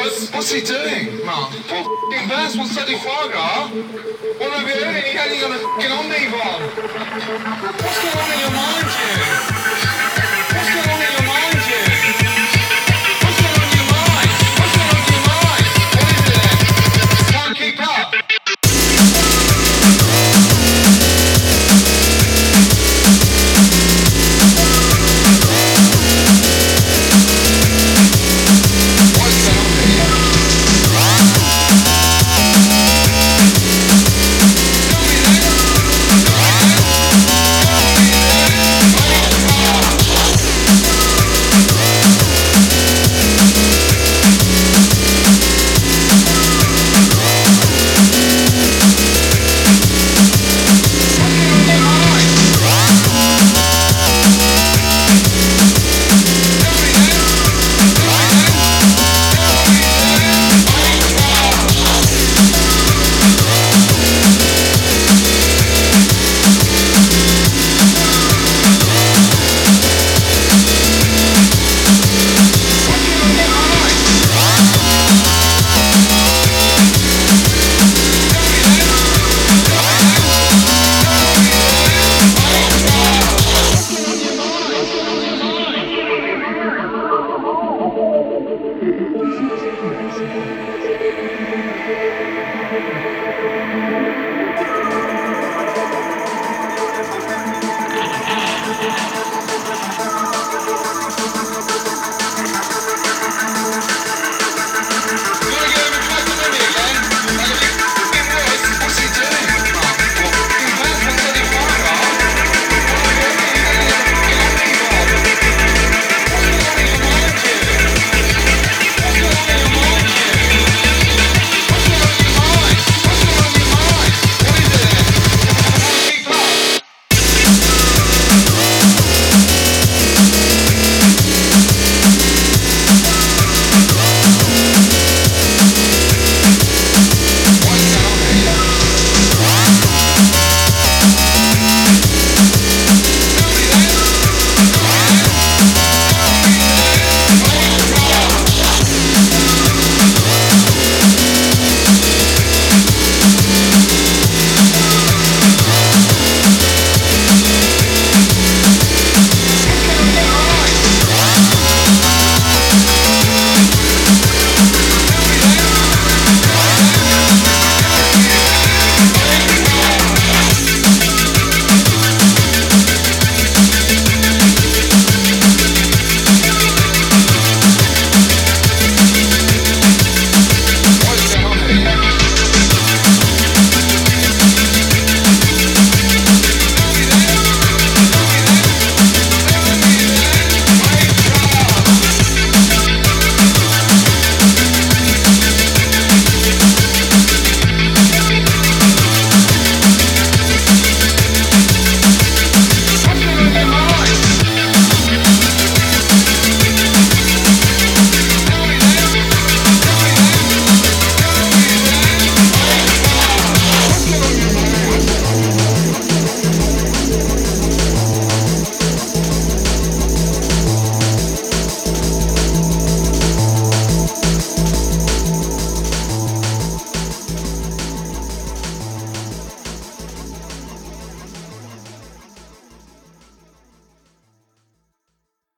What's he doing, Mark? F***ing Vance wants to Fraga. What have you doing? He ain't gonna f***ing Omni bomb. What's going on in your mind, you? What's going on in your mind, you? What's going on in your mind? What's going on in your mind? What is it then? Can't keep up. Thank you.